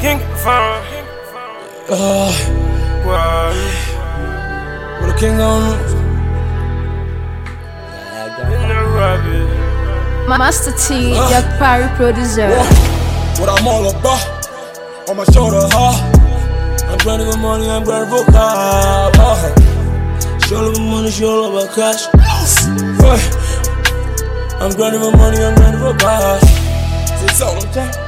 King Farm. With a king on Master T, your party producer. What I'm all about, on my shoulder, I'm grinding for money, I'm grinding for car. Show love money, show love cash. I'm grinding for money, I'm grinding for cash. C'est ça, on tient.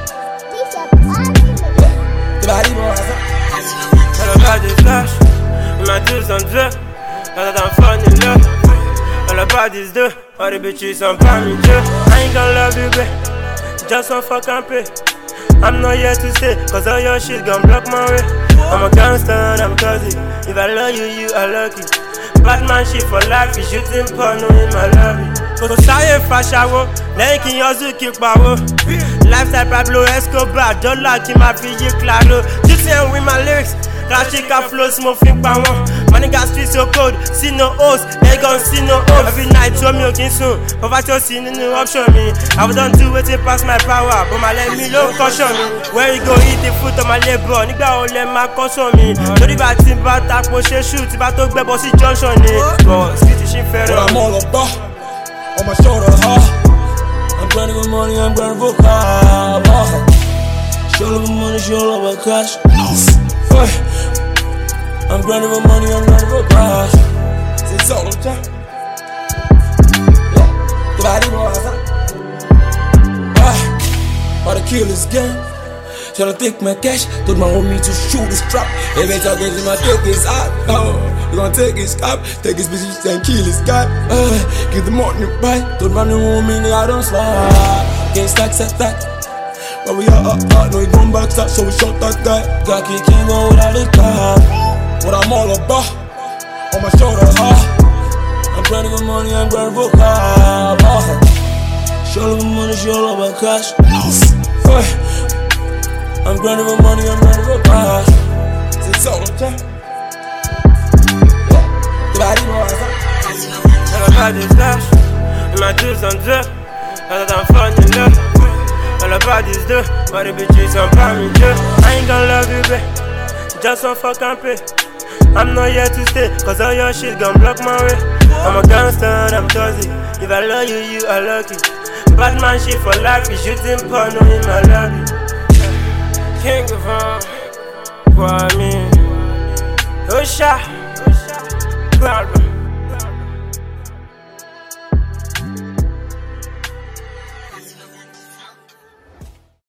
All about this flash, my tools on drip. Other than funny love. All about this do, all the bitches on me too. I ain't gon' love you, babe, just one fucking pay. I'm not here to stay, cause all your shit gon' block my way. I'm a gangster and I'm cozy. If I love you, you are lucky. Batman shit for life, you shooting porno in my lobby. Kò sáyé fàṣàwọ̀, lẹ́yìn kí n yọjú kí n pawó. Lifestyle Pablo Escobar, dọ́là kí n máa fi yí claro. Shooting and with my lyrics, Rashika flows, mo fi ń pa wọ́n. My nigga street so cold, see no hoes, they gon' see no hoes. Every night tó mi ò kí n sùn, poverty ò sí nínú option mi. I don't do wetin pass my power, but my let me ló ń caution mi. Where you go eat the fruit of my labour, nígbà wo lẹ máa caution mi? Lórí bá tí n bá tapo ṣe shoot, tí bá tó gbẹ́bọ sí junction ni. But street ṣì ń fẹ́ràn. What I'm all about, on my shoulder, I'm grinding for money, I'm grinding for car. Show love money, show love cash. I'm grinding for money, I'm grinding for cash. C'est ça, on tient. All the killers gang, tryna take my cash. Told my homie to shoot his trap. Every time I get my take his out, you gonna take his cap, take his bitch and kill his guy. Give the money back. Told my new homie I don't slide. Can't stack, set that. But we are up, no we gon' back that, so we shot that guy. Got kick him on without a car. What I'm all about, on my shoulder, I'm grinding for money, I'm grinding for car. Show love money, show love cash. I'm grinding for money, I'm grinding for cash. C'est ça, on tient. All about this flash, my tools on drip. Other than funny love. All about this do, all the bitches on me too. I ain't gon' love you, babe, just one fucking pay. I'm not here to stay, cause all your shit gon' block my way. I'm a gangster and I'm cozy. If I love you, you are lucky. Batman shit for life, you shooting porno in my lobby. King Farm, Kwame, Osha,